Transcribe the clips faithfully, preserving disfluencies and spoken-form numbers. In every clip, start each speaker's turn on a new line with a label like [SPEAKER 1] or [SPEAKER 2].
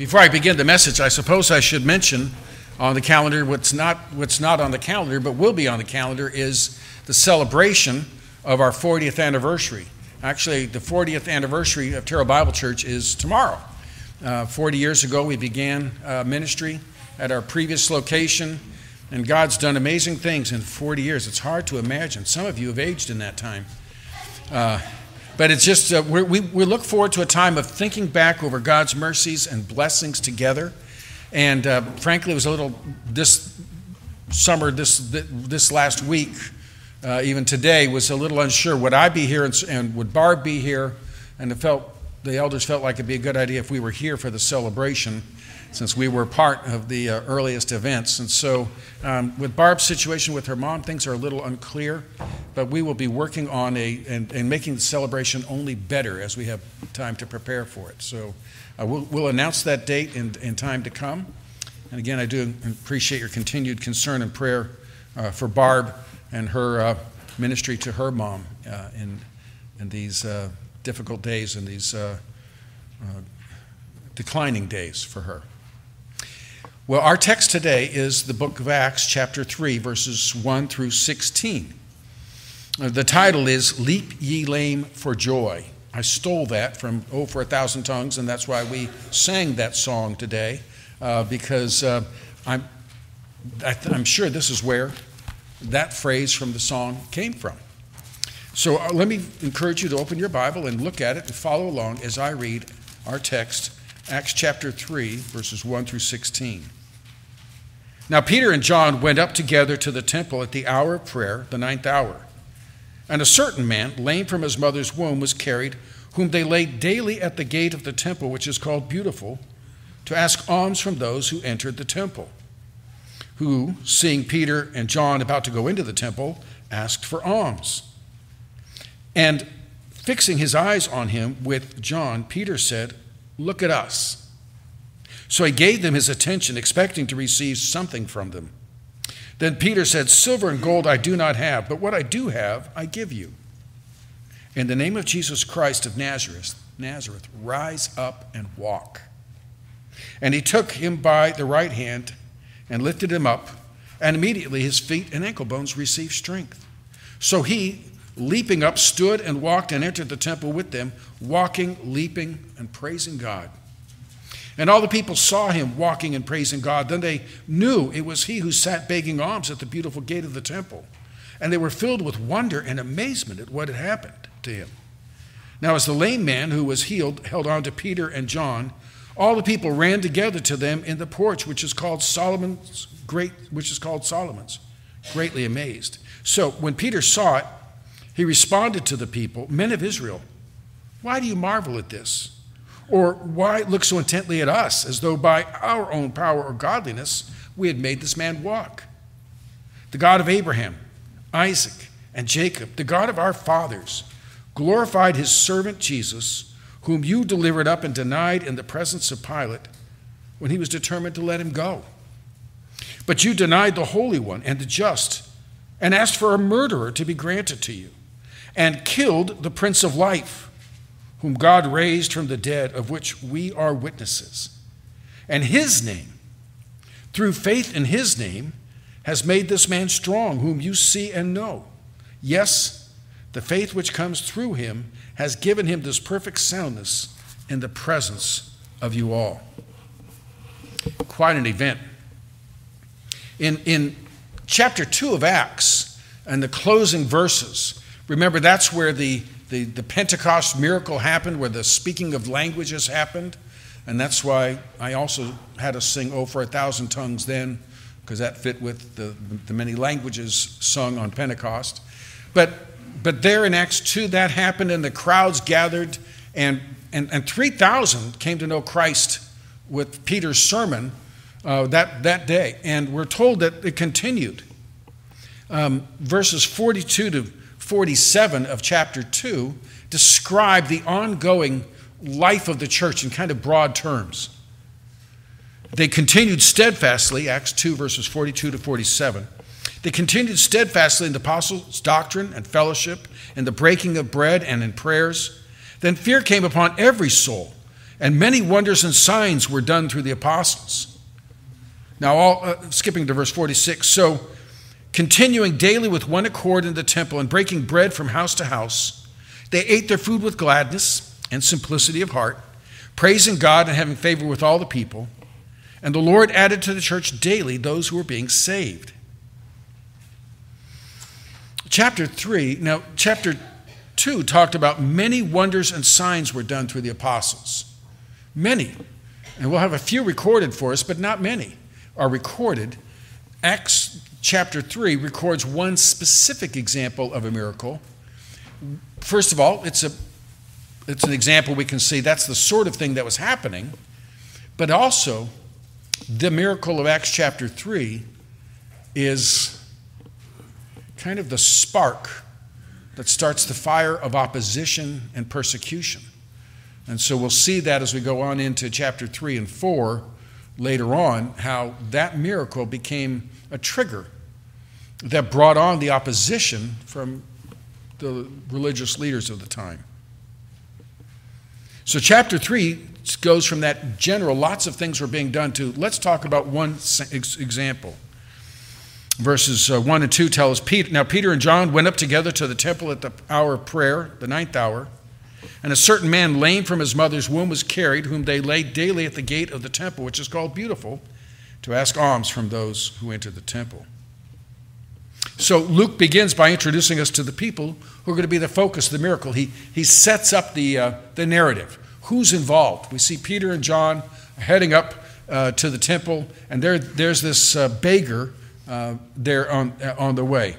[SPEAKER 1] Before I begin the message, I suppose I should mention on the calendar what's not what's not on the calendar, but will be on the calendar is the celebration of our fortieth anniversary. Actually, the fortieth anniversary of Terrell Bible Church is tomorrow. Uh, forty years ago, we began uh, ministry at our previous location, and God's done amazing things in forty years. It's hard to imagine. Some of you have aged in that time. Uh, But it's just, uh, we we look forward to a time of thinking back over God's mercies and blessings together. And uh, frankly, it was a little, this summer, this this last week, uh, even today, was a little unsure. Would I be here and, and would Barb be here? And it felt, the elders felt like it'd be a good idea if we were here for the celebration, since we were part of the uh, earliest events. And so um, with Barb's situation with her mom, things are a little unclear, but we will be working on a and, and making the celebration only better as we have time to prepare for it. So uh, we'll, we'll announce that date in, in time to come. And again, I do appreciate your continued concern and prayer uh, for Barb and her uh, ministry to her mom uh, in, in these uh, difficult days and these uh, uh, declining days for her. Well, our text today is the book of Acts, chapter three, verses one through sixteen. The title is Leap Ye Lame for Joy. I stole that from Oh for a Thousand Tongues, and that's why we sang that song today, uh, because uh, I'm, I'm sure this is where that phrase from the song came from. So uh, let me encourage you to open your Bible and look at it and follow along as I read our text, Acts chapter three, verses one through sixteen. Now Peter and John went up together to the temple at the hour of prayer, the ninth hour. And a certain man, lame from his mother's womb, was carried, whom they laid daily at the gate of the temple, which is called Beautiful, to ask alms from those who entered the temple, who, seeing Peter and John about to go into the temple, asked for alms. And fixing his eyes on him with John, Peter said, "Look at us." So he gave them his attention, expecting to receive something from them. Then Peter said, "Silver and gold I do not have, but what I do have I give you. In the name of Jesus Christ of Nazareth, Nazareth, rise up and walk." And he took him by the right hand and lifted him up, and immediately his feet and ankle bones received strength. So he, leaping up, stood and walked and entered the temple with them, walking, leaping, and praising God. And all the people saw him walking and praising God. Then they knew it was he who sat begging alms at the beautiful gate of the temple. And they were filled with wonder and amazement at what had happened to him. Now as the lame man who was healed held on to Peter and John, all the people ran together to them in the porch, which is called Solomon's great, which is called Solomon's, greatly amazed. So when Peter saw it, he responded to the people, "Men of Israel, why do you marvel at this? Or why look so intently at us, as though by our own power or godliness we had made this man walk? The God of Abraham, Isaac, and Jacob, the God of our fathers, glorified his servant Jesus, whom you delivered up and denied in the presence of Pilate when he was determined to let him go. But you denied the Holy One and the just, and asked for a murderer to be granted to you, and killed the Prince of Life, whom God raised from the dead, of which we are witnesses. And his name, through faith in his name, has made this man strong, whom you see and know. Yes, the faith which comes through him has given him this perfect soundness in the presence of you all." Quite an event. In, in chapter two of Acts, and the closing verses, remember that's where the The, the Pentecost miracle happened, where the speaking of languages happened. And that's why I also had us sing Oh for a Thousand Tongues then, because that fit with the, the many languages sung on Pentecost. But but there in Acts two, that happened, and the crowds gathered, and, and, and three thousand came to know Christ with Peter's sermon uh, that, that day. And we're told that it continued. Um, verses forty-two to forty-seven of chapter two describe the ongoing life of the church in kind of broad terms. They continued steadfastly, Acts two verses forty-two to forty-seven. They continued steadfastly in the apostles' doctrine and fellowship, in the breaking of bread and in prayers. Then fear came upon every soul, And many wonders and signs were done through the apostles. Now, all, uh, skipping to verse forty-six, so continuing daily with one accord in the temple and breaking bread from house to house, they ate their food with gladness and simplicity of heart, praising God and having favor with all the people. And the Lord added to the church daily those who were being saved. Chapter three, now chapter two talked about many wonders and signs were done through the apostles. Many. And we'll have a few recorded for us, but not many are recorded. Acts chapter three records one specific example of a miracle. First of all, it's a it's an example we can see that's the sort of thing that was happening, but also the miracle of Acts chapter three is kind of the spark that starts the fire of opposition and persecution. And so we'll see that as we go on into chapter three and four later on, how that miracle became a trigger that brought on the opposition from the religious leaders of the time. So chapter three goes from that general, lots of things were being done, to let's talk about one example. Verses uh, one and two tell us, Peter, now Peter and John went up together to the temple at the hour of prayer, the ninth hour, and a certain man lame from his mother's womb was carried, whom they laid daily at the gate of the temple, which is called Beautiful, to ask alms from those who enter the temple. So Luke begins by introducing us to the people who are going to be the focus of the miracle. He, he sets up the, uh, the narrative. Who's involved? We see Peter and John heading up uh, to the temple, and there, there's this uh, beggar uh, there on, uh, on the way.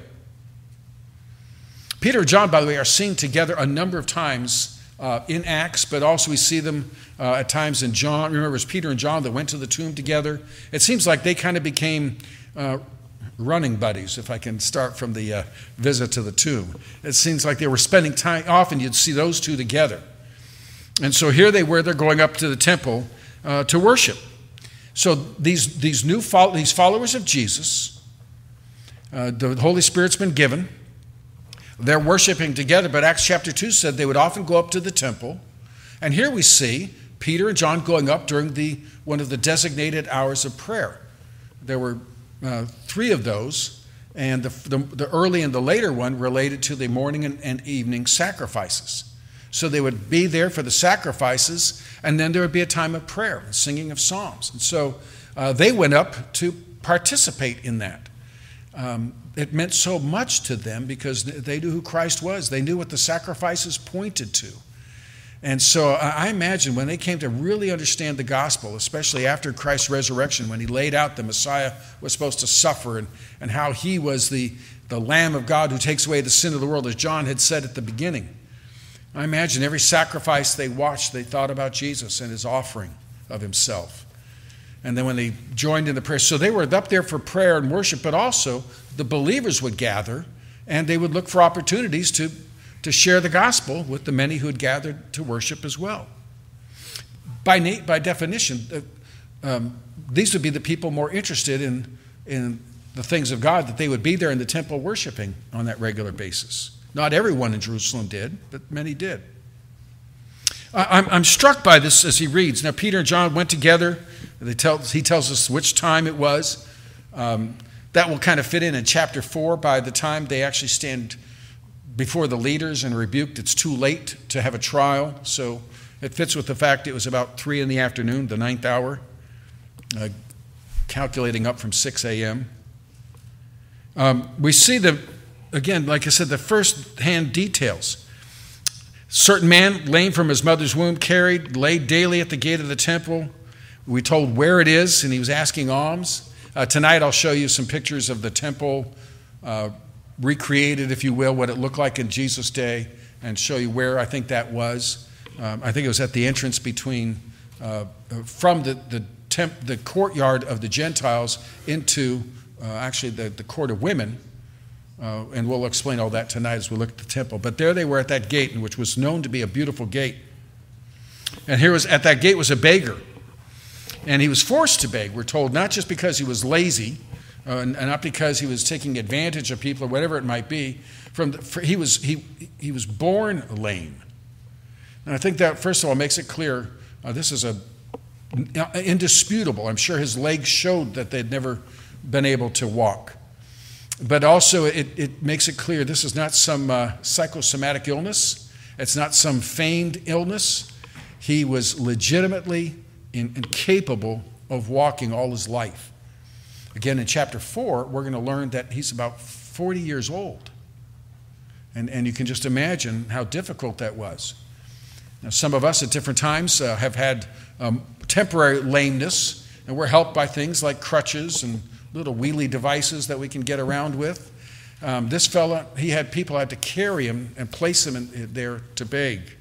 [SPEAKER 1] Peter and John, by the way, are seen together a number of times uh, in Acts, but also we see them uh, at times in John. Remember, it's Peter and John that went to the tomb together. It seems like they kind of became uh, running buddies, if I can start from the uh, visit to the tomb. It seems like they were spending time. Often you'd see those two together. And so here they were, they're going up to the temple uh, to worship. So these, these new fo- these followers of Jesus, uh, the Holy Spirit's been given. They're worshiping together, but Acts chapter two said they would often go up to the temple. And here we see Peter and John going up during the one of the designated hours of prayer. There were uh, three of those, and the, the, the early and the later one related to the morning and, and evening sacrifices. So they would be there for the sacrifices, and then there would be a time of prayer, singing of psalms. And so uh, they went up to participate in that. Um, it meant so much to them because they knew who Christ was. They knew what the sacrifices pointed to. And so I imagine when they came to really understand the gospel, especially after Christ's resurrection, when he laid out the Messiah was supposed to suffer and, and how he was the, the Lamb of God who takes away the sin of the world, as John had said at the beginning. I imagine every sacrifice they watched, they thought about Jesus and his offering of himself. And then when they joined in the prayer, so they were up there for prayer and worship, but also the believers would gather and they would look for opportunities to, to share the gospel with the many who had gathered to worship as well. By, na- by definition, uh, um, these would be the people more interested in, in the things of God, that they would be there in the temple worshiping on that regular basis. Not everyone in Jerusalem did, but many did. I'm, I'm struck by this as he reads. Now, Peter and John went together. They tell, he tells us which time it was. Um, that will kind of fit in in chapter four. By the time they actually stand before the leaders and rebuked, it's too late to have a trial. So it fits with the fact it was about three in the afternoon, the ninth hour, uh, calculating up from six a.m. Um, we see the, again, like I said, the first-hand details. Certain man, lame from his mother's womb, carried, laid daily at the gate of the temple. We told where it is, and he was asking alms. Uh, tonight I'll show you some pictures of the temple, uh, recreated, if you will, what it looked like in Jesus' day, and show you where I think that was. Um, I think it was at the entrance between, uh, from the the, temp, the courtyard of the Gentiles into uh, actually the, the court of women. Uh, and we'll explain all that tonight as we look at the temple. But there they were at that gate, which was known to be a beautiful gate. And here was at that gate was a beggar. And he was forced to beg, we're told, not just because he was lazy, uh, and, and not because he was taking advantage of people or whatever it might be. From the, for, he was he he was born lame. And I think that, first of all, makes it clear Uh, this is a indisputable. I'm sure his legs showed that they'd never been able to walk. But also, it, it makes it clear this is not some uh, psychosomatic illness. It's not some feigned illness. He was legitimately in, incapable of walking all his life. Again, in chapter four, we're going to learn that he's about forty years old. And, and you can just imagine how difficult that was. Now, some of us at different times uh, have had um, temporary lameness, and we're helped by things like crutches and little wheelie devices that we can get around with. Um, this fella, he had people had to carry him and place him in, there to beg.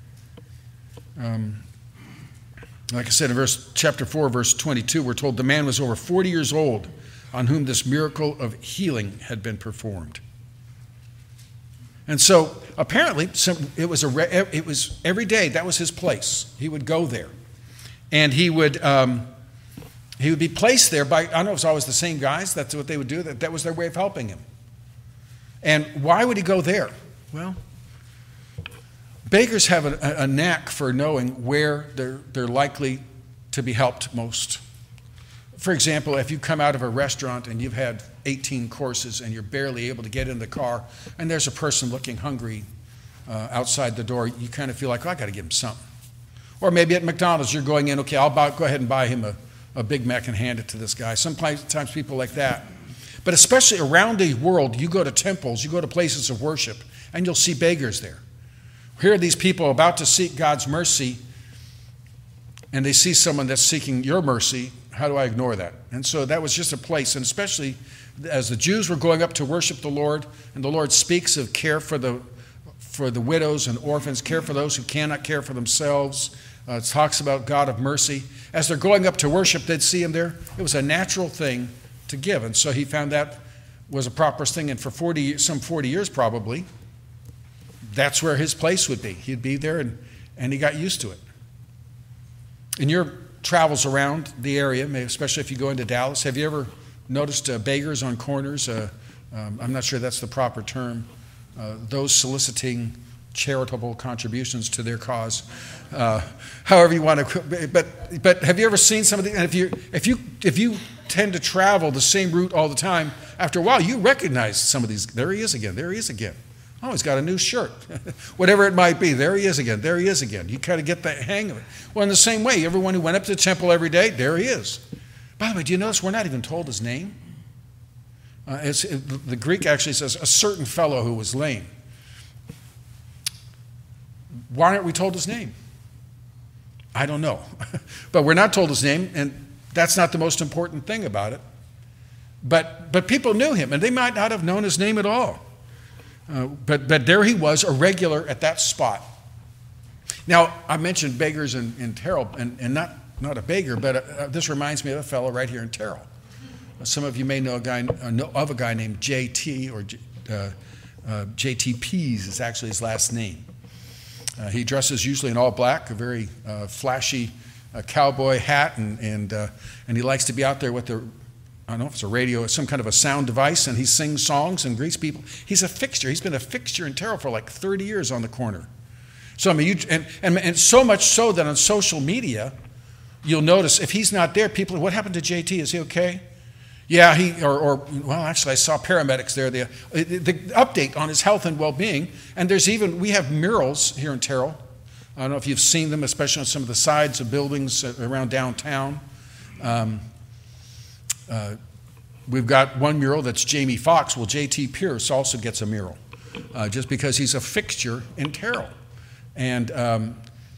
[SPEAKER 1] Um, like I said, in verse chapter four, verse twenty-two, we're told the man was over forty years old on whom this miracle of healing had been performed. And so apparently some, it was a it was every day that was his place. He would go there, and he would um, he would be placed there by I don't know if it was always the same guys. That's what they would do. That that was their way of helping him. And why would he go there? Well, beggars have a, a knack for knowing where they're they're likely to be helped most. For example, if you come out of a restaurant and you've had eighteen courses and you're barely able to get in the car, and there's a person looking hungry uh, outside the door, you kind of feel like, oh, I got to give him something. Or maybe at McDonald's, you're going in, okay, I'll buy, go ahead and buy him a, a Big Mac and hand it to this guy. Sometimes people like that. But especially around the world, you go to temples, you go to places of worship, and you'll see beggars there. Here are these people about to seek God's mercy, and they see someone that's seeking your mercy. How do I ignore that? And so that was just a place, and especially as the Jews were going up to worship the Lord, and the Lord speaks of care for the for the widows and orphans, care for those who cannot care for themselves. Uh, it talks about God of mercy. As they're going up to worship, they'd see him there. It was a natural thing to give, and so he found that was a proper thing. And for forty, some forty years probably, that's where his place would be. He'd be there, and, and he got used to it. In your travels around the area, especially if you go into Dallas, have you ever noticed uh, beggars on corners? Uh, um, I'm not sure that's the proper term. Uh, those soliciting charitable contributions to their cause, uh, however you want to. But but have you ever seen some of the? And if you if you if you tend to travel the same route all the time, after a while you recognize some of these. There he is again. There he is again. Oh, he's got a new shirt. Whatever it might be, there he is again. There he is again. You kind of get the hang of it. Well, in the same way, everyone who went up to the temple every day, there he is. By the way, do you notice we're not even told his name? Uh, it's, it, the Greek actually says a certain fellow who was lame. Why aren't we told his name? I don't know. But we're not told his name, and that's not the most important thing about it. But, but people knew him, and they might not have known his name at all. Uh, but, but there he was, a regular at that spot. Now, I mentioned beggars in, in Terrell, and, and not, not a beggar, but uh, this reminds me of a fellow right here in Terrell. Uh, some of you may know, a guy, uh, know of a guy named J T, or uh, uh, J T Pease is actually his last name. Uh, he dresses usually in all black, a very uh, flashy uh, cowboy hat, and, and, uh, and he likes to be out there with the I don't know if it's a radio, it's some kind of a sound device, and he sings songs and greets people. He's a fixture. He's been a fixture in Terrell for like thirty years on the corner. So I mean, you, and, and, and so much so that on social media, you'll notice if he's not there, people, what happened to J T? Is he okay? Yeah, he, or, or well, actually, I saw paramedics there. The, the update on his health and well-being, and there's even, we have murals here in Terrell. I don't know if you've seen them, especially on some of the sides of buildings around downtown. Um, Uh, we've got one mural that's Jamie Foxx. Well, J T Pierce also gets a mural uh, just because he's a fixture in Terrell. And, um,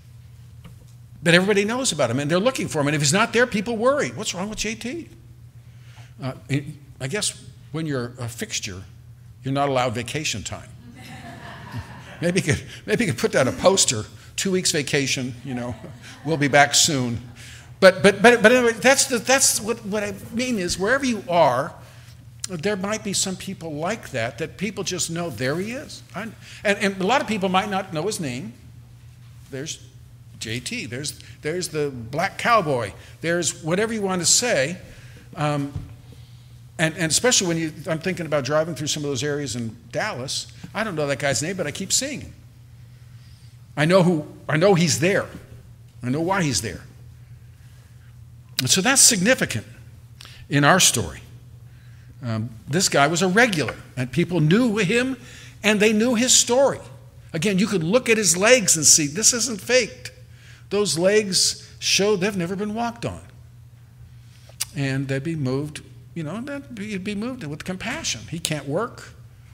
[SPEAKER 1] but everybody knows about him, and they're looking for him. And if he's not there, people worry. What's wrong with J T? Uh, I guess when you're a fixture, you're not allowed vacation time. maybe, you could, maybe you could put down a poster, two weeks vacation, you know, we'll be back soon. But but but but anyway, that's the, that's what, what I mean is wherever you are, there might be some people like that that people just know there he is, I, and and a lot of people might not know his name. There's J T. There's there's the black cowboy. There's whatever you want to say, um, and and especially when you I'm thinking about driving through some of those areas in Dallas. I don't know that guy's name, but I keep seeing him. I know who I know he's there. I know why he's there. And so that's significant in our story. Um, this guy was a regular, and people knew him, and they knew his story. Again, you could look at his legs and see this isn't faked. Those legs show they've never been walked on. And they'd be moved, you know, you'd be moved with compassion. He can't work.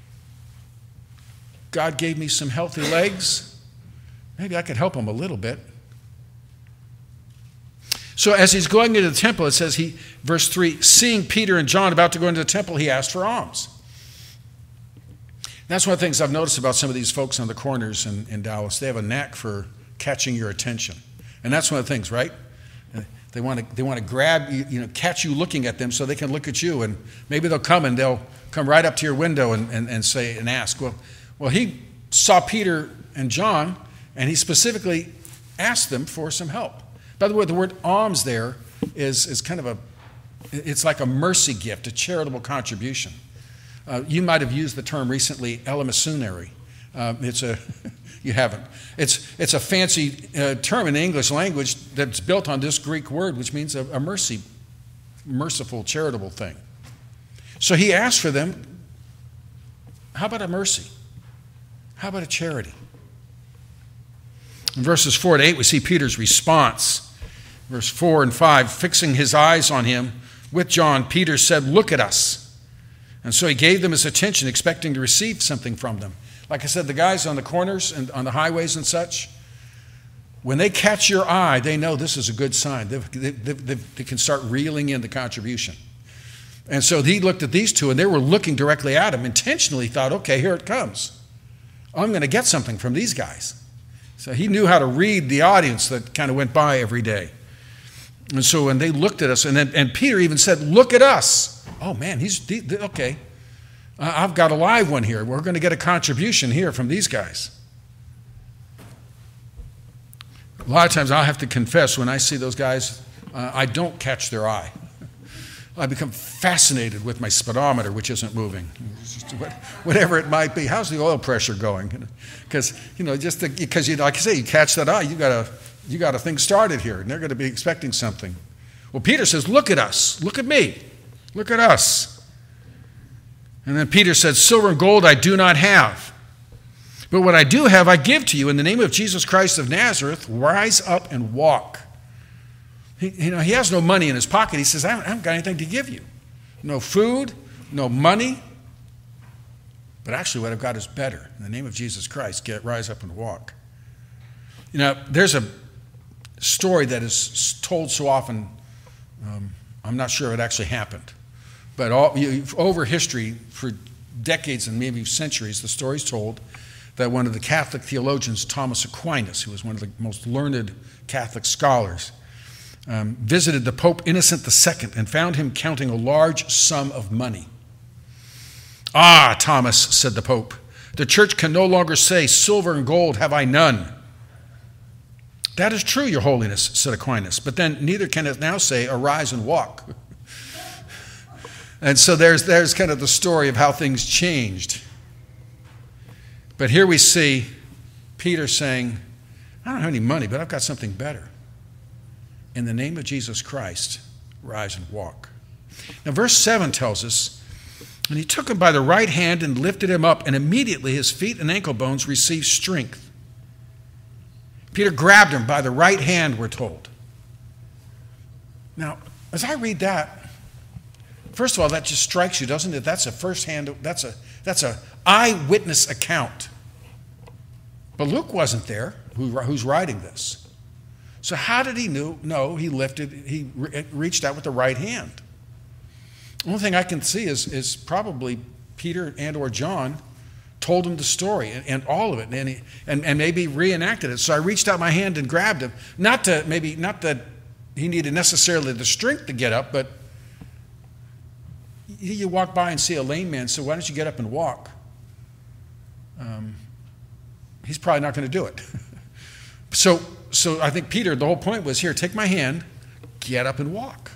[SPEAKER 1] God gave me some healthy legs. Maybe I could help him a little bit. So as he's going into the temple, it says, he, verse three, seeing Peter and John about to go into the temple, he asked for alms. That's one of the things I've noticed about some of these folks on the corners in, in Dallas. They have a knack for catching your attention. And that's one of the things, right? They want to they want to grab you, you know, catch you looking at them so they can look at you. And maybe they'll come and they'll come right up to your window and, and, and say and ask. Well, well, he saw Peter and John, and he specifically asked them for some help. By the way, the word alms there is, is kind of a, it's like a mercy gift, a charitable contribution. Uh, you might have used the term recently, eleemosynary. Uh, it's a, you haven't. It's, it's a fancy uh, term in the English language that's built on this Greek word, which means a, a mercy, merciful, charitable thing. So he asked for them, how about a mercy? How about a charity? In verses four to eight, we see Peter's response. Verse four and five, fixing his eyes on him with John, Peter said, look at us. And so he gave them his attention, expecting to receive something from them. Like I said, the guys on the corners and on the highways and such, when they catch your eye, they know this is a good sign. They, they, they, they can start reeling in the contribution. And so he looked at these two, and they were looking directly at him, intentionally thought, okay, here it comes. I'm going to get something from these guys. So he knew how to read the audience that kind of went by every day. And so when they looked at us, and then and Peter even said, look at us. Oh, man, he's, he, okay. Uh, I've got a live one here. We're going to get a contribution here from these guys. A lot of times I'll have to confess when I see those guys, uh, I don't catch their eye. I become fascinated with my speedometer, which isn't moving. Whatever it might be. How's the oil pressure going? Because, you know, just because, you like I say, you catch that eye, you got a, you got a thing started here, and they're going to be expecting something. Well, Peter says, look at us. Look at me. Look at us. And then Peter said, silver and gold I do not have. But what I do have, I give to you. In the name of Jesus Christ of Nazareth, rise up and walk. He, you know, he has no money in his pocket. He says, I haven't, I haven't got anything to give you. No food, no money. But actually what I've got is better. In the name of Jesus Christ, get rise up and walk. You know, there's a story that is told so often, um, I'm not sure it actually happened. But all, you, over history, for decades and maybe centuries, the story's told that one of the Catholic theologians, Thomas Aquinas, who was one of the most learned Catholic scholars, um, visited the Pope Innocent the Second and found him counting a large sum of money. Ah, Thomas, said the Pope, the church can no longer say, silver and gold have I none. That is true, your holiness, said Aquinas, but then neither can it now say, arise and walk. And so there's, there's kind of the story of how things changed. But here we see Peter saying, I don't have any money, but I've got something better. In the name of Jesus Christ, rise and walk. Now verse seven tells us, and he took him by the right hand and lifted him up, and immediately his feet and ankle bones received strength. Peter grabbed him by the right hand, we're told. Now, as I read that, first of all, that just strikes you, doesn't it? That's a first-hand, that's a that's a eyewitness account. But Luke wasn't there, who, who's writing this. So how did he know? No, he lifted, he re- reached out with the right hand. The only thing I can see is, is probably Peter and or John told him the story and, and all of it, and, he, and and maybe reenacted it. So I reached out my hand and grabbed him. Not to maybe not that he needed necessarily the strength to get up, but you walk by and see a lame man, so why don't you get up and walk? Um, he's probably not going to do it. so, so I think Peter, the whole point was, here, take my hand, get up and walk.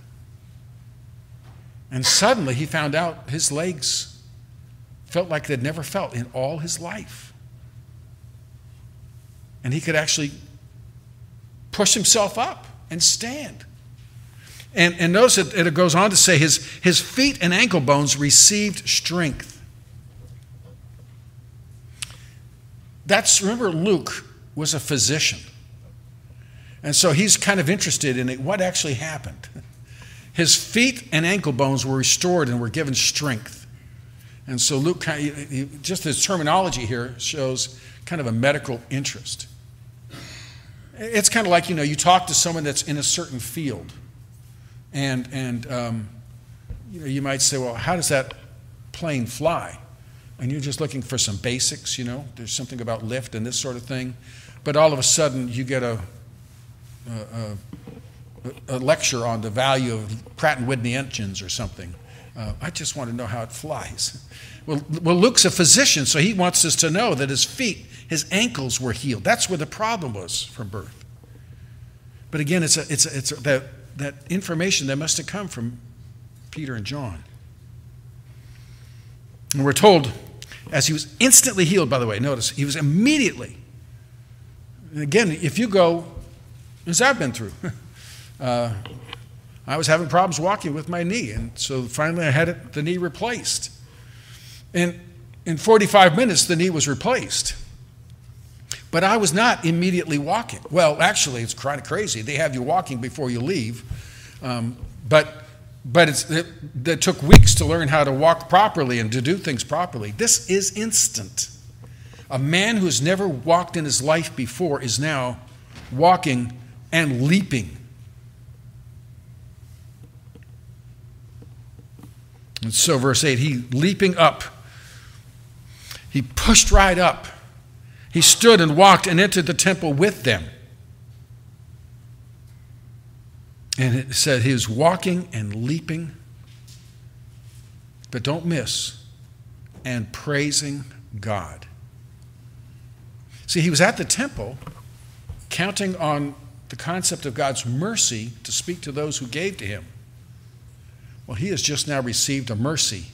[SPEAKER 1] And suddenly he found out his legs felt like they'd never felt in all his life. And he could actually push himself up and stand. And, and notice that it goes on to say his, his feet and ankle bones received strength. That's, remember, Luke was a physician. And so he's kind of interested in it, what actually happened. His feet and ankle bones were restored and were given strength. And so Luke, just his terminology here shows kind of a medical interest. It's kind of like, you know, you talk to someone that's in a certain field. And, and um, you know, you might say, well, how does that plane fly? And you're just looking for some basics, you know. There's something about lift and this sort of thing. But all of a sudden, you get a, a, a, a lecture on the value of Pratt and Whitney engines or something. Uh, I just want to know how it flies. Well, well, Luke's a physician, so he wants us to know that his feet, his ankles were healed. That's where the problem was from birth. But again, it's a, it's a, it's a, that that information that must have come from Peter and John. And we're told, as he was instantly healed, by the way, notice, he was immediately. And again, if you go, as I've been through, uh, I was having problems walking with my knee, and so finally I had it, the knee replaced. And in forty-five minutes, the knee was replaced. But I was not immediately walking. Well, actually, it's kind of crazy. They have you walking before you leave. Um, but but it's, it, it took weeks to learn how to walk properly and to do things properly. This is instant. A man who's never walked in his life before is now walking and leaping. And so verse eight, he leaping up. He pushed right up. He stood and walked and entered the temple with them. And it said he was walking and leaping, but don't miss, and praising God. See, he was at the temple counting on the concept of God's mercy to speak to those who gave to him. Well, he has just now received a mercy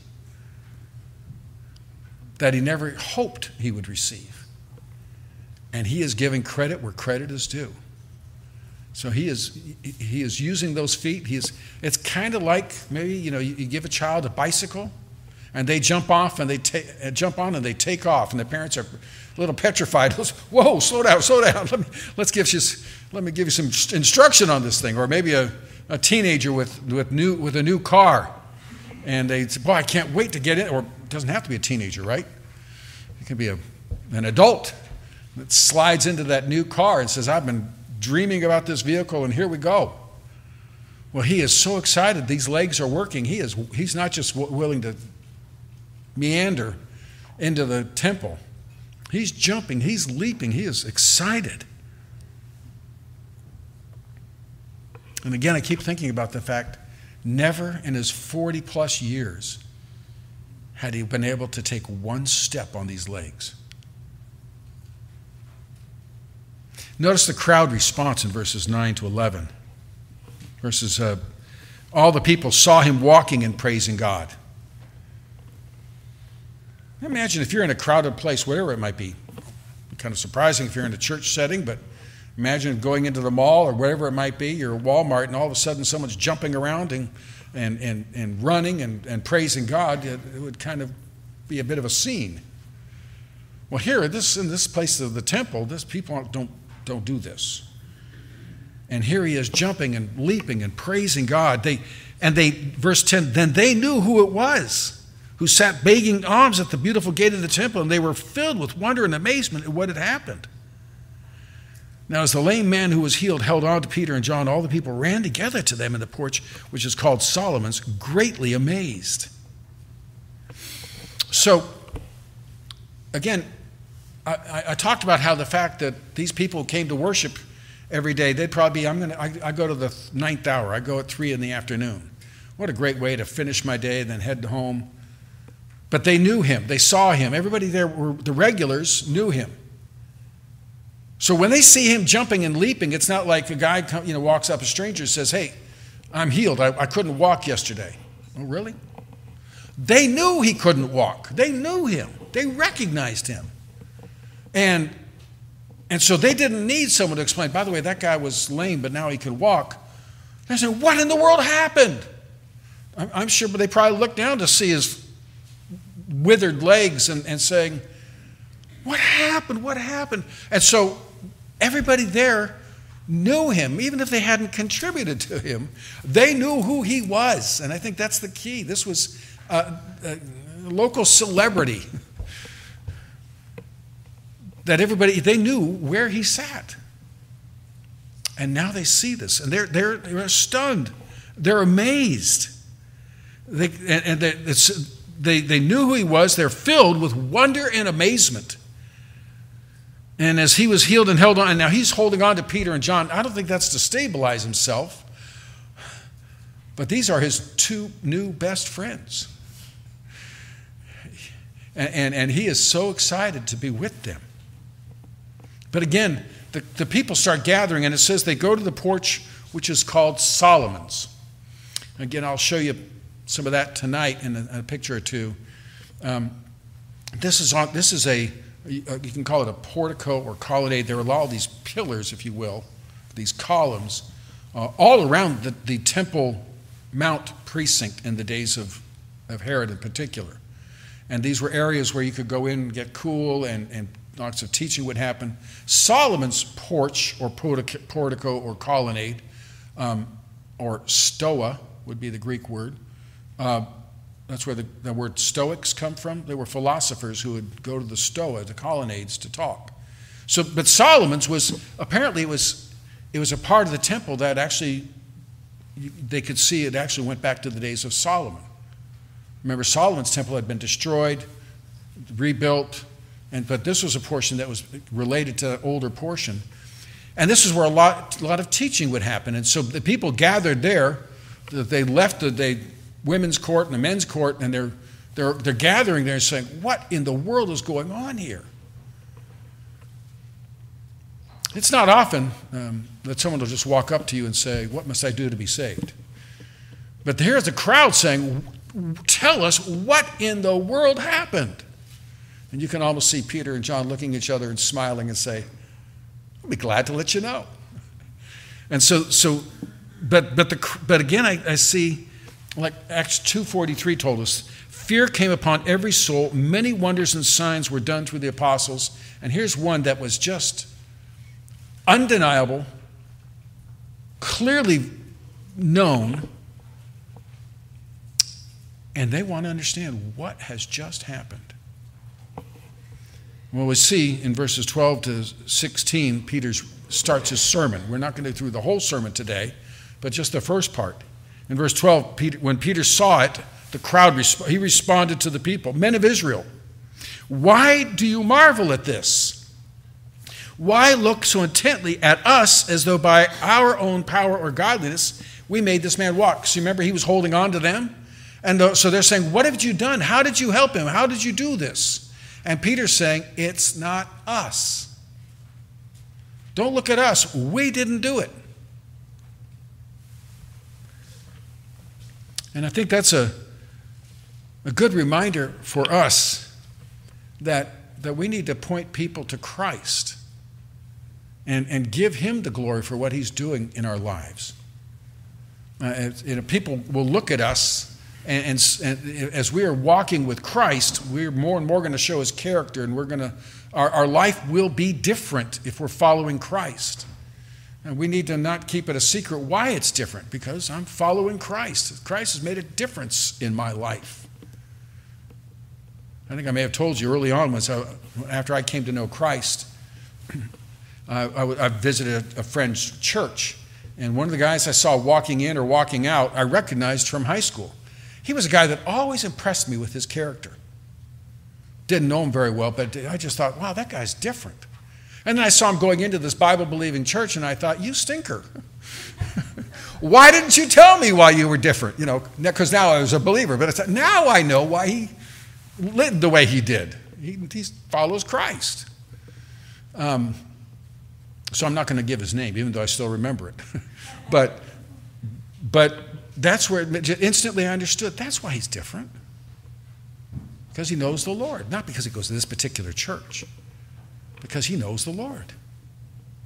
[SPEAKER 1] that he never hoped he would receive. And he is giving credit where credit is due. So he is he is using those feet. He is, it's kind of like maybe, you know, you, you give a child a bicycle and they jump off and they ta- jump on and they take off, and the parents are a little petrified. Whoa, slow down, slow down. Let me let's give you let me give you some instruction on this thing. Or maybe a, a teenager with with new with a new car, and they say, boy, I can't wait to get in. Or it doesn't have to be a teenager, right? It can be a an adult that slides into that new car and says, I've been dreaming about this vehicle, and here we go. Well, he is so excited. These legs are working. He is, he's not just w- willing to meander into the temple. He's jumping. He's leaping. He is excited. And again, I keep thinking about the fact, never in his forty-plus years had he been able to take one step on these legs. Notice the crowd response in verses nine to eleven. Verses, uh, all the people saw him walking and praising God. Imagine if you're in a crowded place, whatever it might be. Kind of surprising if you're in a church setting, but imagine going into the mall or wherever it might be, you're at Walmart, and all of a sudden someone's jumping around and, and, and, and running and, and praising God. It, it would kind of be a bit of a scene. Well, here, this in this place of the temple, this people don't Don't do this. And here he is jumping and leaping and praising God. They and they, verse ten, then they knew who it was who sat begging alms at the beautiful gate of the temple, and they were filled with wonder and amazement at what had happened. Now, as the lame man who was healed held on to Peter and John, all the people ran together to them in the porch, which is called Solomon's, greatly amazed. So, again, I, I, I talked about how the fact that these people came to worship every day, they'd probably be, I'm gonna, I, I go to the ninth hour, I go at three in the afternoon. What a great way to finish my day and then head home. But they knew him, they saw him. Everybody there, were the regulars, knew him. So when they see him jumping and leaping, it's not like a guy you know, walks up, a stranger, and says, hey, I'm healed, I, I couldn't walk yesterday. Oh, really? They knew he couldn't walk. They knew him. They recognized him. And And so they didn't need someone to explain, by the way, that guy was lame, but now he can walk. They said, what in the world happened? I'm sure, but they probably looked down to see his withered legs and, and saying, what happened? What happened? And so everybody there knew him, even if they hadn't contributed to him. They knew who he was, and I think that's the key. This was a, a local celebrity that everybody, they knew where he sat. And now they see this, and they're, they're, they're stunned. They're amazed. They, and and they, it's, they, they knew who he was. They're filled with wonder and amazement. And as he was healed and held on, and now he's holding on to Peter and John. I don't think that's to stabilize himself, but these are his two new best friends. And, and, and he is so excited to be with them. But again, the, the people start gathering, and it says they go to the porch, which is called Solomon's. Again, I'll show you some of that tonight in a, a picture or two. Um, this is on. This is a, you can call it a portico or colonnade. There are all these pillars, if you will, these columns, uh, all around the, the Temple Mount precinct in the days of, of Herod in particular. And these were areas where you could go in and get cool, and, and lots of teaching would happen. Solomon's porch or portico or colonnade, um, or stoa would be the Greek word. Uh, that's where the, the word Stoics come from. They were philosophers who would go to the stoa, the colonnades, to talk. So, but Solomon's was, apparently it was, it was a part of the temple that actually, they could see it actually went back to the days of Solomon. Remember, Solomon's temple had been destroyed, rebuilt, and but this was a portion that was related to an older portion. And this is where a lot, a lot of teaching would happen. And so the people gathered there. They left the they, women's court and the men's court, and they're, they're, they're gathering there and saying, what in the world is going on here? It's not often um, that someone will just walk up to you and say, what must I do to be saved? But here's the crowd saying, tell us what in the world happened. And you can almost see Peter and John looking at each other and smiling and say, I'll be glad to let you know. And so, so but but the but again, I, I see, like Acts two forty-three told us, fear came upon every soul. Many wonders and signs were done through the apostles. And here's one that was just undeniable, clearly known. And they want to understand what has just happened. Well, we see in verses twelve to sixteen, Peter starts his sermon. We're not going to go through the whole sermon today, but just the first part. In verse twelve, Peter, when Peter saw it, the crowd, he responded to the people, men of Israel, why do you marvel at this? Why look so intently at us as though by our own power or godliness we made this man walk? So remember, he was holding on to them. And so they're saying, what have you done? How did you help him? How did you do this? And Peter's saying, it's not us. Don't look at us. We didn't do it. And I think that's a, a good reminder for us that, that we need to point people to Christ and, and give him the glory for what he's doing in our lives. Uh, and, you know, people will look at us. And, and, and as we are walking with Christ, we're more and more going to show his character, and we're going to, our, our life will be different if we're following Christ. And we need to not keep it a secret why it's different, because I'm following Christ. Christ has made a difference in my life. I think I may have told you early on, was I, after I came to know Christ, I, I, I visited a, a friend's church, and one of the guys I saw walking in or walking out, I recognized from high school. He was a guy that always impressed me with his character. Didn't know him very well, but I just thought, wow, that guy's different. And then I saw him going into this Bible-believing church, and I thought, you stinker. Why didn't you tell me why you were different? You know, because now I was a believer, but it's, now I know why he lived the way he did. He, he follows Christ. Um, so I'm not going to give his name, even though I still remember it. but, but. That's where instantly I understood that's why he's different. Because he knows the Lord. Not because he goes to this particular church. Because he knows the Lord.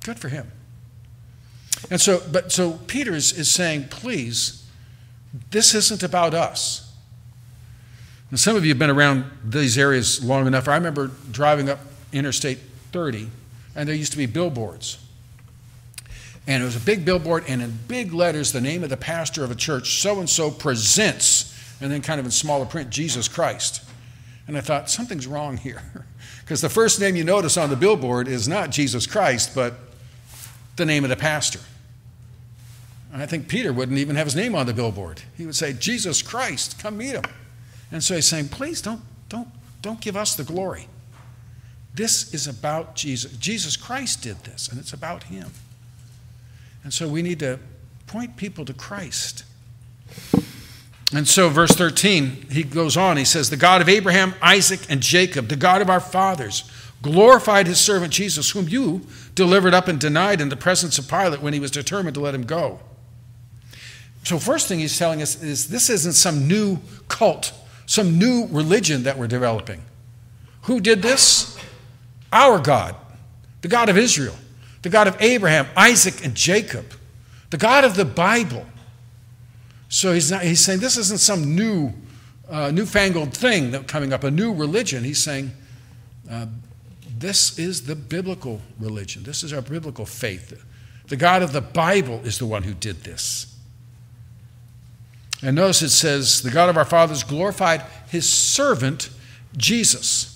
[SPEAKER 1] Good for him. And so, but so Peter is, is saying, please, this isn't about us. And some of you have been around these areas long enough. I remember driving up Interstate thirty, and there used to be billboards. And it was a big billboard, and in big letters, the name of the pastor of a church, so-and-so presents, and then kind of in smaller print, Jesus Christ. And I thought, something's wrong here. Because the first name you notice on the billboard is not Jesus Christ, but the name of the pastor. And I think Peter wouldn't even have his name on the billboard. He would say, Jesus Christ, come meet him. And so he's saying, please don't, don't, don't give us the glory. This is about Jesus. Jesus Christ did this, and it's about him. And so we need to point people to Christ. And so verse thirteen, he goes on, he says, the God of Abraham, Isaac, and Jacob, the God of our fathers, glorified his servant Jesus, whom you delivered up and denied in the presence of Pilate when he was determined to let him go. So first thing he's telling us is this isn't some new cult, some new religion that we're developing. Who did this? Our God, the God of Israel, the God of Abraham, Isaac, and Jacob, the God of the Bible. So he's not, he's saying this isn't some new, uh, newfangled thing that coming up, a new religion. He's saying uh, this is the biblical religion. This is our biblical faith. The God of the Bible is the one who did this. And notice it says, the God of our fathers glorified his servant, Jesus.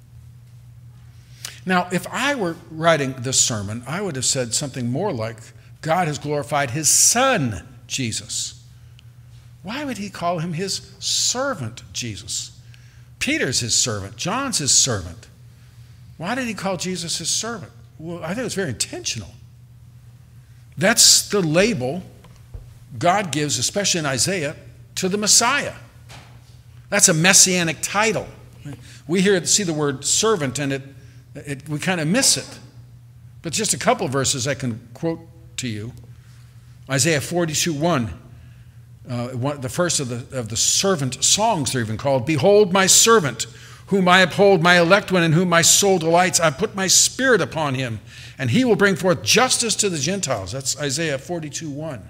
[SPEAKER 1] Now, if I were writing this sermon, I would have said something more like, God has glorified his son, Jesus. Why would he call him his servant, Jesus? Peter's his servant. John's his servant. Why did he call Jesus his servant? Well, I think it's very intentional. That's the label God gives, especially in Isaiah, to the Messiah. That's a messianic title. We hear see the word servant, and it, it we kind of miss it. But just a couple of verses I can quote to you. Isaiah forty-two one. Uh, one, the first of the, of the servant songs they're even called. Behold my servant, whom I uphold, my elect one, in whom my soul delights. I put my spirit upon him, and he will bring forth justice to the Gentiles. That's Isaiah forty-two one.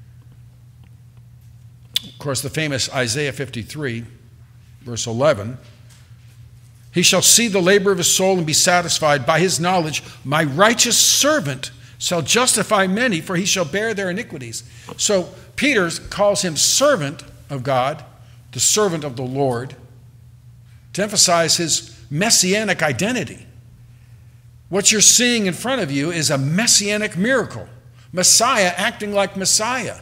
[SPEAKER 1] Of course, the famous Isaiah fifty-three, verse eleven. He shall see the labor of his soul and be satisfied. By his knowledge, my righteous servant shall justify many, for he shall bear their iniquities. So Peter calls him servant of God, the servant of the Lord, to emphasize his messianic identity. What you're seeing in front of you is a messianic miracle. Messiah acting like Messiah.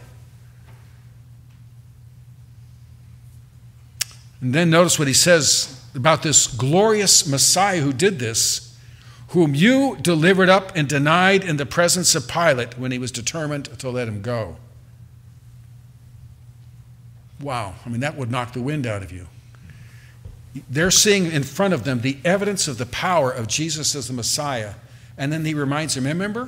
[SPEAKER 1] And then notice what he says about this glorious Messiah who did this, whom you delivered up and denied in the presence of Pilate when he was determined to let him go. Wow, I mean, that would knock the wind out of you. They're seeing in front of them the evidence of the power of Jesus as the Messiah. And then he reminds them, remember?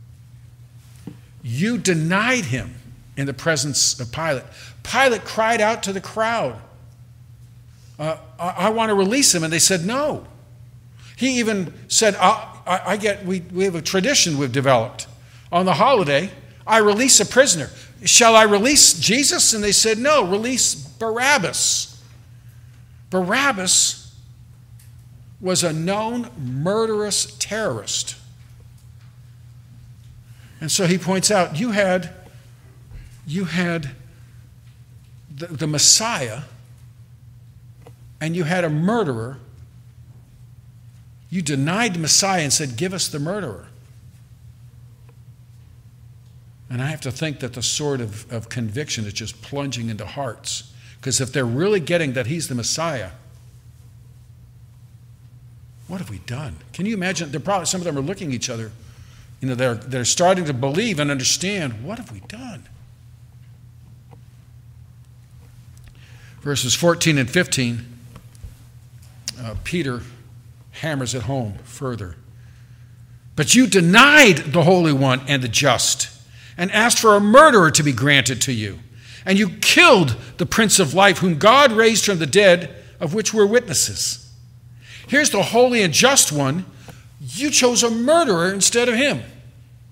[SPEAKER 1] You denied him in the presence of Pilate. Pilate cried out to the crowd, uh, I, I want to release him. And they said, no. He even said, I, I, I get, we, we have a tradition we've developed. On the holiday, I release a prisoner. Shall I release Jesus? And they said, no, release Barabbas. Barabbas was a known murderous terrorist. And so he points out, you had, you had the, the Messiah, and you had a murderer. You denied the Messiah and said, give us the murderer. And I have to think that the sword of, of conviction is just plunging into hearts. Because if they're really getting that he's the Messiah, what have we done? Can you imagine? They're probably, some of them are looking at each other. You know, they're, they're starting to believe and understand, what have we done? Verses fourteen and fifteen, uh, Peter hammers it home further. But you denied the Holy One and the just, and asked for a murderer to be granted to you. And you killed the Prince of Life, whom God raised from the dead, of which we're witnesses. Here's the holy and just one. You chose a murderer instead of him.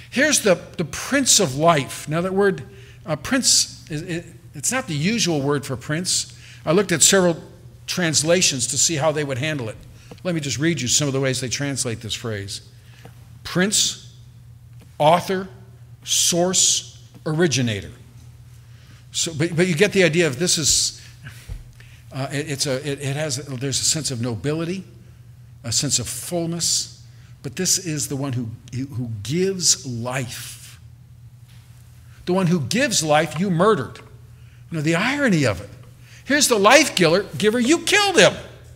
[SPEAKER 1] Here's the, the Prince of Life. Now that word uh, prince, it, it, it's not the usual word for prince. I looked at several translations to see how they would handle it. Let me just read you some of the ways they translate this phrase. Prince, author, source, originator. So, but, but you get the idea of this is, uh, it, it's a, it, it has, there's a sense of nobility, a sense of fullness, but this is the one who, who gives life. The one who gives life, you murdered. You know, the irony of it. Here's the life giver, you killed him.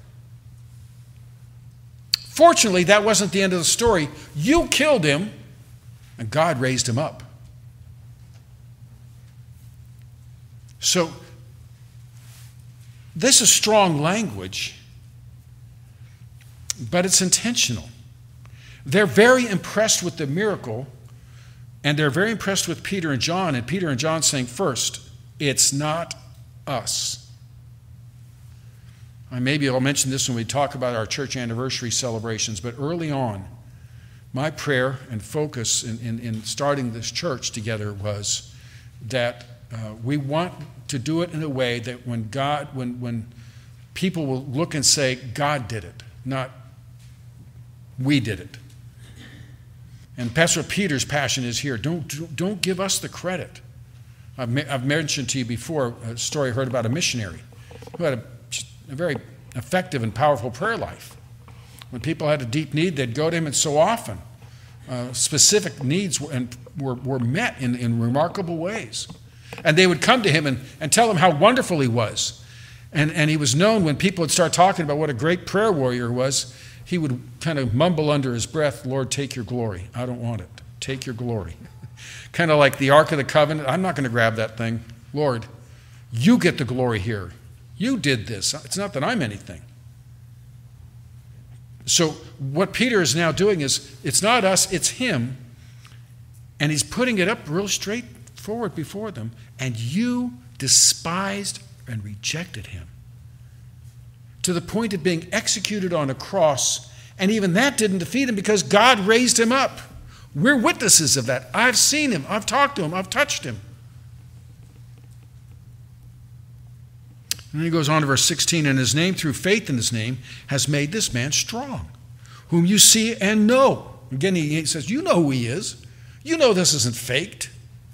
[SPEAKER 1] Fortunately, that wasn't the end of the story. You killed him, and God raised him up. So, this is strong language, but it's intentional. They're very impressed with the miracle, and they're very impressed with Peter and John, and Peter and John saying, first, it's not us. And maybe I'll mention this when we talk about our church anniversary celebrations, but early on, my prayer and focus in, in, in starting this church together was that uh, we want to do it in a way that when God, when, when people will look and say, God did it, not we did it. And Pastor Peter's passion is here. Don't, don't give us the credit. I've, I've mentioned to you before a story I heard about a missionary who had a, a very effective and powerful prayer life. When people had a deep need, they'd go to him, and so often uh, specific needs were, and were, were met in, in remarkable ways. And they would come to him and, and tell him how wonderful he was. And, and he was known when people would start talking about what a great prayer warrior was, he would kind of mumble under his breath, Lord, take your glory. I don't want it. Take your glory. Kind of like the Ark of the Covenant. I'm not going to grab that thing. Lord, you get the glory here. You did this. It's not that I'm anything. So what Peter is now doing is, it's not us, it's him. And he's putting it up real straightforward before them. And you despised and rejected him, to the point of being executed on a cross, and even that didn't defeat him because God raised him up. We're witnesses of that. I've seen him. I've talked to him. I've touched him. And then he goes on to verse sixteen, and his name, through faith in his name, has made this man strong, whom you see and know. Again, he says, you know who he is. You know this isn't faked.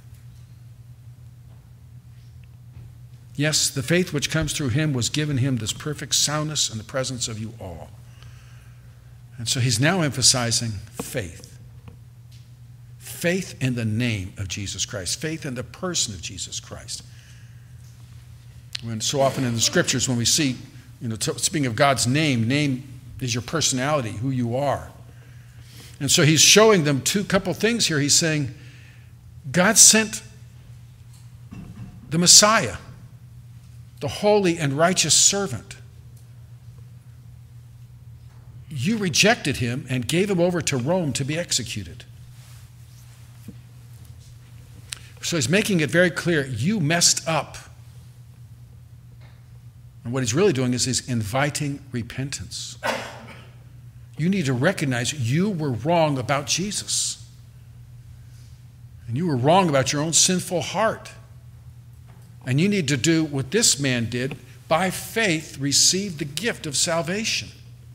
[SPEAKER 1] Yes, the faith which comes through him was given him this perfect soundness in the presence of you all. And so he's now emphasizing faith. Faith in the name of Jesus Christ. Faith in the person of Jesus Christ. When so often in the scriptures when we see, you know, speaking of God's name, name is your personality, who you are. And so he's showing them two couple things here. He's saying, God sent the Messiah, the holy and righteous servant. You rejected him and gave him over to Rome to be executed. So he's making it very clear, you messed up. And what he's really doing is he's inviting repentance. You need to recognize you were wrong about Jesus. And you were wrong about your own sinful heart. And you need to do what this man did, by faith receive the gift of salvation.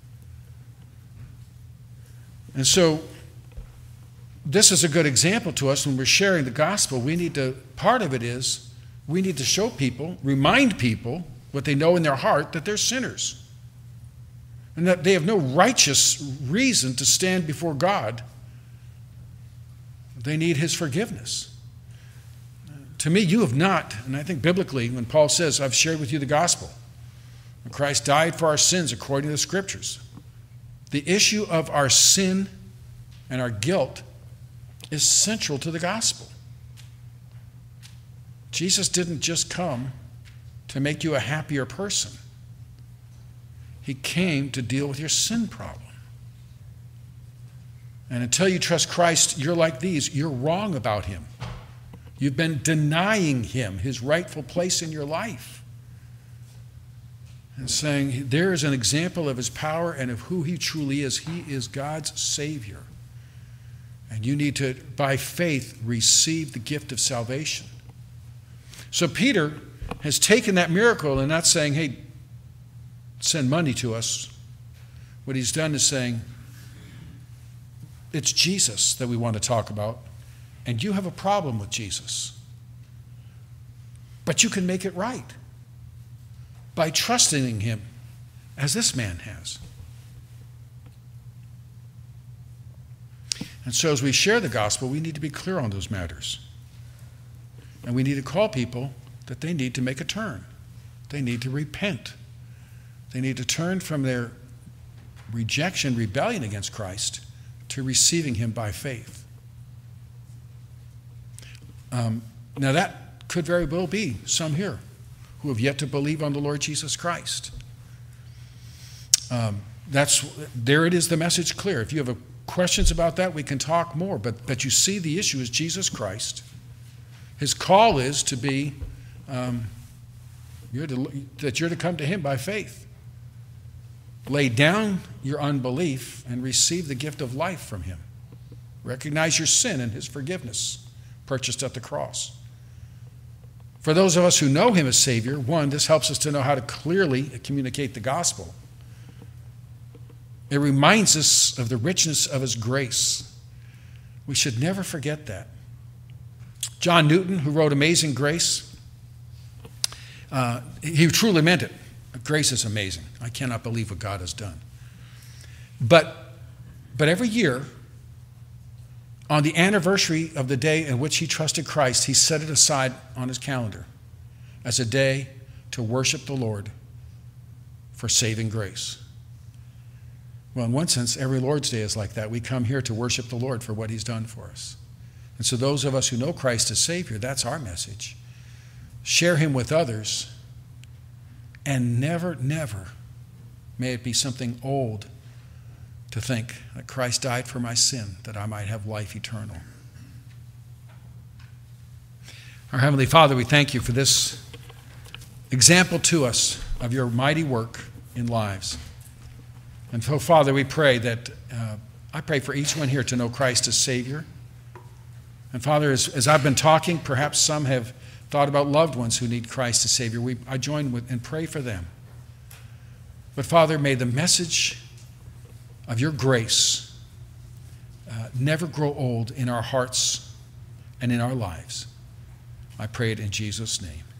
[SPEAKER 1] And so this is a good example to us when we're sharing the gospel. We need to, part of it is, we need to show people, remind people what they know in their heart, that they're sinners. And that they have no righteous reason to stand before God. They need his forgiveness. To me, you have not, and I think biblically, when Paul says, I've shared with you the gospel, when Christ died for our sins according to the scriptures, the issue of our sin and our guilt is central to the gospel. Jesus didn't just come to make you a happier person. He came to deal with your sin problem. And until you trust Christ, you're like these. You're wrong about him. You've been denying him his rightful place in your life. And saying, there is an example of his power and of who he truly is. He is God's Savior. And you need to, by faith, receive the gift of salvation. So Peter has taken that miracle and not saying, hey, send money to us. What he's done is saying, it's Jesus that we want to talk about, and you have a problem with Jesus. But you can make it right by trusting in him as this man has. And so as we share the gospel, we need to be clear on those matters. And we need to call people that they need to make a turn. They need to repent. They need to turn from their rejection, rebellion against Christ, to receiving him by faith. Um, now that could very well be some here who have yet to believe on the Lord Jesus Christ. Um, that's there it is, the message clear. If you have a, questions about that, we can talk more. But, but you see the issue is Jesus Christ. His call is to be, um, you're to, that you're to come to him by faith. Lay down your unbelief and receive the gift of life from him. Recognize your sin and his forgiveness, purchased at the cross. For those of us who know him as Savior, one, this helps us to know how to clearly communicate the gospel. It reminds us of the richness of his grace. We should never forget that. John Newton, who wrote Amazing Grace, uh, he truly meant it. Grace is amazing. I cannot believe what God has done. But, but every year, on the anniversary of the day in which he trusted Christ, he set it aside on his calendar as a day to worship the Lord for saving grace. Well, in one sense, every Lord's Day is like that. We come here to worship the Lord for what he's done for us. And so those of us who know Christ as Savior, that's our message. Share him with others, and never, never may it be something old to think that Christ died for my sin, that I might have life eternal. Our Heavenly Father, we thank you for this example to us of your mighty work in lives. And so, Father, we pray that, uh, I pray for each one here to know Christ as Savior. And Father, as, as I've been talking, perhaps some have thought about loved ones who need Christ as Savior. We, I join with and pray for them. But Father, may the message of your grace uh, never grow old in our hearts and in our lives. I pray it in Jesus' name.